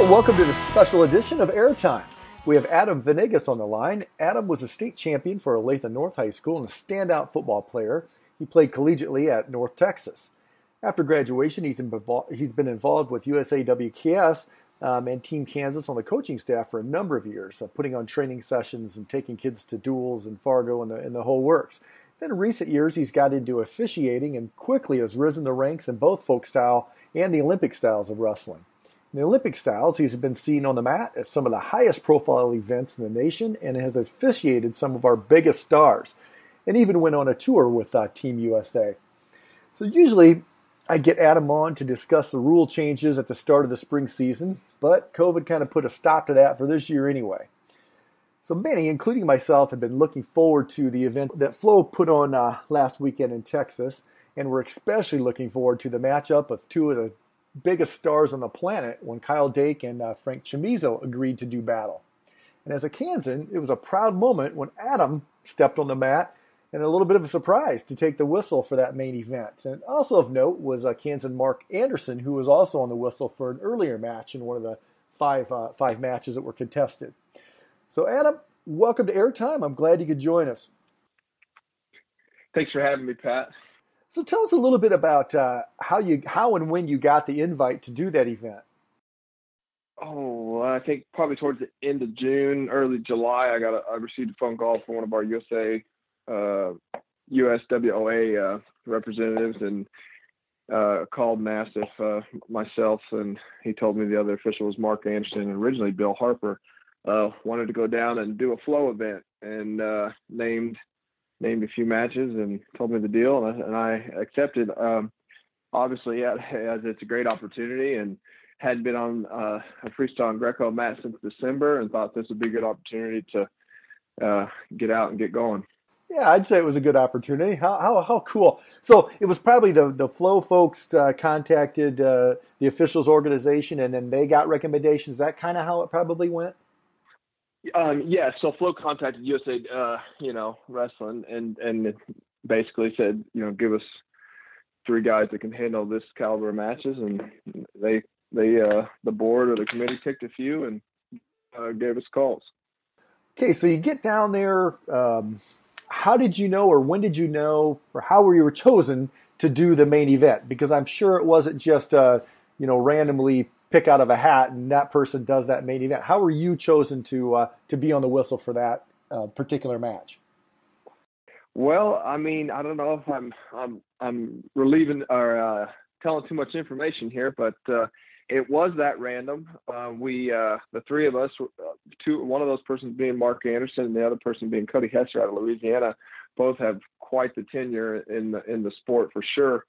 Welcome to the special edition of Airtime. We have Adam Venegas on the line. Adam was a state champion for Olathe North High School and a standout football player. He played collegiately at North Texas. After graduation, he's been involved with USAWKS and Team Kansas on the coaching staff for a number of years, putting on training sessions and taking kids to duels in Fargo and the whole works. Then in recent years, he's got into officiating and quickly has risen the ranks in both folk style and the Olympic styles of wrestling. In the Olympic styles, he's been seen on the mat at some of the highest profile events in the nation and has officiated some of our biggest stars, and even went on a tour with Team USA. So usually I get Adam on to discuss the rule changes at the start of the spring season, but COVID kind of put a stop to that for this year anyway. So many, including myself, have been looking forward to the event that Flo put on last weekend in Texas, and we're especially looking forward to the matchup of two of the biggest stars on the planet when Kyle Dake and Frank Chamizo agreed to do battle. And as a Kansan, it was a proud moment when Adam stepped on the mat and a little bit of a surprise to take the whistle for that main event. And also of note was Kansan Mark Anderson, who was also on the whistle for an earlier match in one of the five matches that were contested. So Adam, welcome to Airtime. I'm glad you could join us. Thanks for having me, Pat. So tell us a little bit about how and when you got the invite to do that event. Oh, I think probably towards the end of June, early July, I received a phone call from one of our USWOA representatives and called and asked if myself, and he told me the other official was Mark Anderson and originally Bill Harper, wanted to go down and do a flow event, and named a few matches and told me the deal, and I accepted. Obviously, as it's a great opportunity, and hadn't been on a freestyle and Greco match since December, and thought this would be a good opportunity to get out and get going. Yeah, I'd say it was a good opportunity. How cool! So it was probably the Flow folks contacted the officials organization, and then they got recommendations. Is that kind of how it probably went? Yeah, so Flo contacted USA, Wrestling, and basically said, give us three guys that can handle this caliber of matches, and they the board or the committee picked a few and gave us calls. Okay, so you get down there. How did you know, or when did you know, or how were you chosen to do the main event? Because I'm sure it wasn't just randomly pick out of a hat and that person does that main event. How were you chosen to be on the whistle for that particular match? Well, I mean, I don't know if I'm relieving or telling too much information here, but it was that random. The three of us, one of those persons being Mark Anderson and the other person being Cody Hesser out of Louisiana, both have quite the tenure in the sport for sure.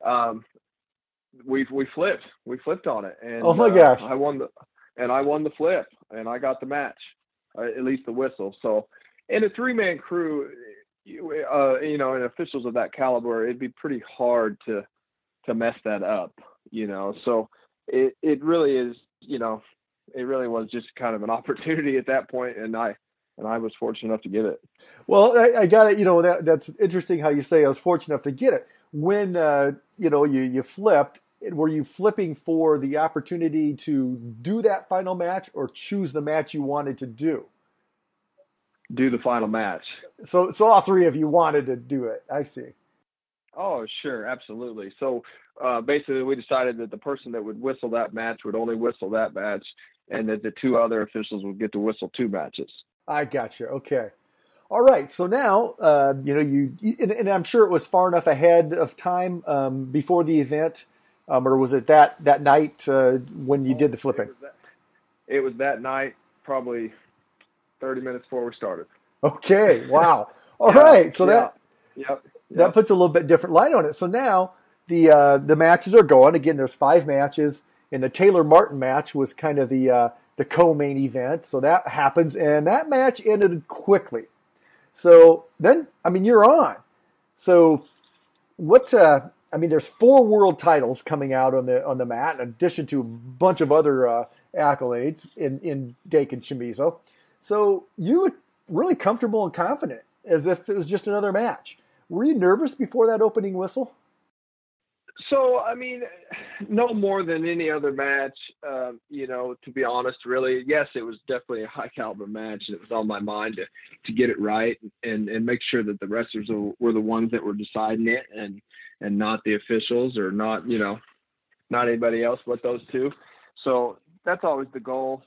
We flipped on it, and oh my gosh, I won the flip, and I got the match, at least the whistle. So in a three-man crew, and officials of that caliber, it'd be pretty hard to mess that up, So it really is, it really was just kind of an opportunity at that point, and I was fortunate enough to get it. Well, I got it. That's interesting how you say I was fortunate enough to get it. When you flipped, were you flipping for the opportunity to do that final match or choose the match you wanted to do? Do the final match. So all three of you wanted to do it. I see. Oh, sure, absolutely. So basically, we decided that the person that would whistle that match would only whistle that match, and that the two other officials would get to whistle two matches. I got you. Okay. All right. So now, and I'm sure it was far enough ahead of time before the event, or was it that night when you did the flipping? It was that night, probably 30 minutes before we started. Okay. Wow. All right. So Yep. That puts a little bit different light on it. So now the matches are going. Again, there's 5 matches, and the Taylor Martin match was kind of the co-main event. So that happens, and that match ended quickly. So then, you're on. So there's 4 world titles coming out on the mat, in addition to a bunch of other accolades in Dake and Chamizo. So you were really comfortable and confident, as if it was just another match. Were you nervous before that opening whistle? So, I mean, no more than any other match, to be honest, really. Yes, it was definitely a high caliber match, and it was on my mind to get it right and make sure that the wrestlers were the ones that were deciding it and not the officials or not anybody else but those two. So that's always the goal.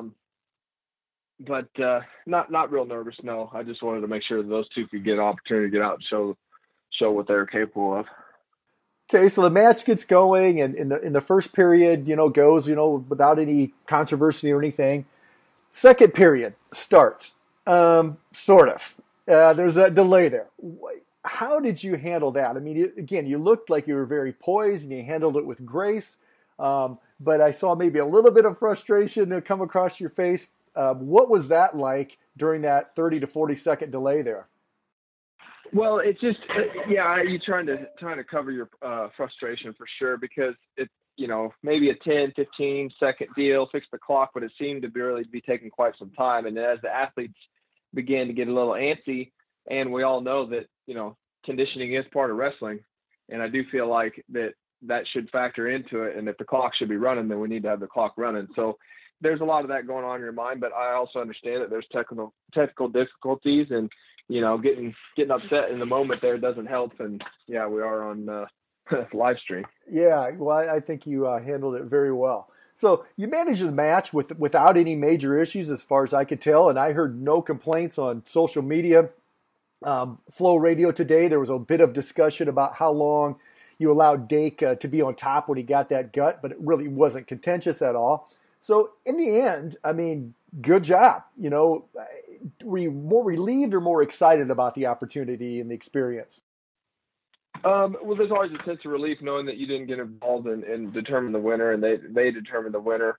But not real nervous, no. I just wanted to make sure that those two could get an opportunity to get out and show what they're capable of. Okay, so the match gets going, and in the first period, goes, without any controversy or anything. Second period starts, sort of. There's a delay there. How did you handle that? I mean, again, you looked like you were very poised, and you handled it with grace. But I saw maybe a little bit of frustration come across your face. What was that like during that 30 to 40-second delay there? Well, it's just, you're trying to cover your frustration for sure, because it's, maybe a 10, 15-second deal, fix the clock, but it seemed to really be taking quite some time. And as the athletes began to get a little antsy, and we all know that, conditioning is part of wrestling, and I do feel like that should factor into it. And if the clock should be running, then we need to have the clock running. So there's a lot of that going on in your mind, but I also understand that there's technical difficulties, and getting upset in the moment there doesn't help. And we are on live stream. Yeah, well, I think you handled it very well. So you managed the match without any major issues, as far as I could tell, and I heard no complaints on social media. Flow Radio today, there was a bit of discussion about how long you allowed Dake to be on top when he got that gut, but it really wasn't contentious at all. So in the end, I mean, good job. Were you more relieved or more excited about the opportunity and the experience? Well, there's always a sense of relief knowing that you didn't get involved and determine the winner, and they determined the winner.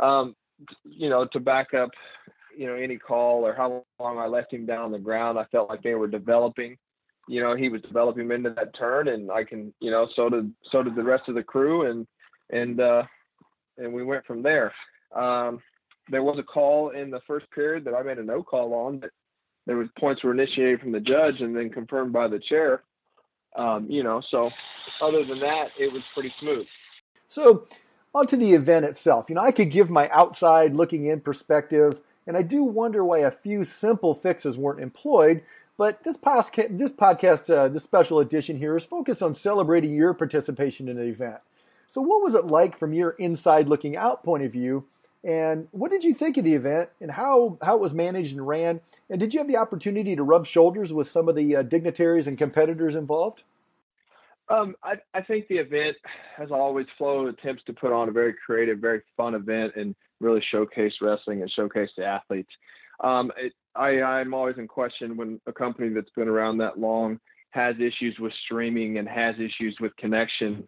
To back up, any call or how long I left him down on the ground, I felt like they were developing. He was developing him into that turn, and I can, so did the rest of the crew, and we went from there. There was a call in the first period that I made a no call on, but there was points were initiated from the judge and then confirmed by the chair. So other than that, it was pretty smooth. So onto the event itself. I could give my outside looking in perspective, and I do wonder why a few simple fixes weren't employed. But this podcast, this special edition here, is focused on celebrating your participation in the event. So what was it like from your inside looking out point of view? And what did you think of the event and how it was managed and ran? And did you have the opportunity to rub shoulders with some of the dignitaries and competitors involved? I think the event, as always, Flow attempts to put on a very creative, very fun event and really showcase wrestling and showcase the athletes. I'm always in question when a company that's been around that long has issues with streaming and has issues with connection.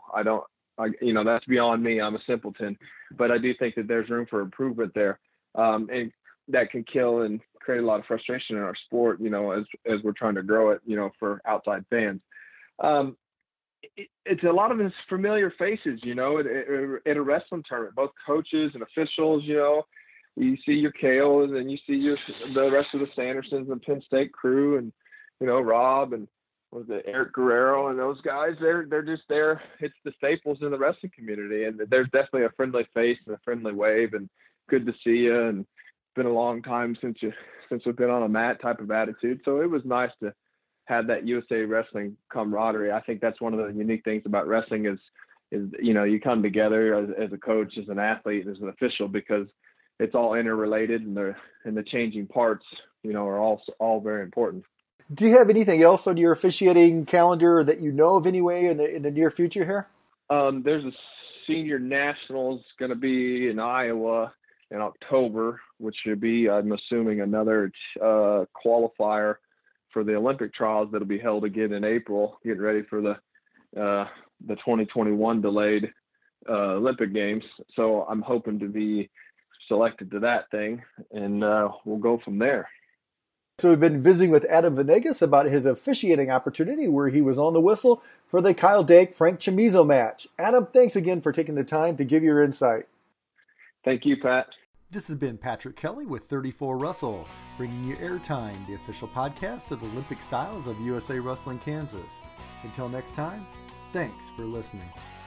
That's beyond me. I'm a simpleton, but I do think that there's room for improvement there. And that can kill and create a lot of frustration in our sport, as we're trying to grow it, for outside fans. It's a lot of his familiar faces, at a wrestling tournament, both coaches and officials. You see your Kale, and then you see the rest of the Sandersons and Penn State crew, and Rob and Eric Guerrero and those guys. They're just there. It's the staples in the wrestling community, and there's definitely a friendly face and a friendly wave, and good to see you. And it's been a long time since we've been on a mat type of attitude. So it was nice to have that USA Wrestling camaraderie. I think that's one of the unique things about wrestling is you come together as a coach, as an athlete, as an official, because it's all interrelated, and the changing parts, are all very important. Do you have anything else on your officiating calendar that you know of anyway in the near future here? There's a senior nationals going to be in Iowa in October, which should be, I'm assuming, another qualifier for the Olympic trials that'll be held again in April, getting ready for the 2021 delayed Olympic Games. So I'm hoping to be selected to that thing, and we'll go from there. So we've been visiting with Adam Venegas about his officiating opportunity where he was on the whistle for the Kyle Dake Frank Chamizo match. Adam, thanks again for taking the time to give your insight. Thank you, Pat. This has been Patrick Kelly with 34 Russell, bringing you Airtime, the official podcast of the Olympic Styles of USA Wrestling Kansas. Until next time, Thanks for listening.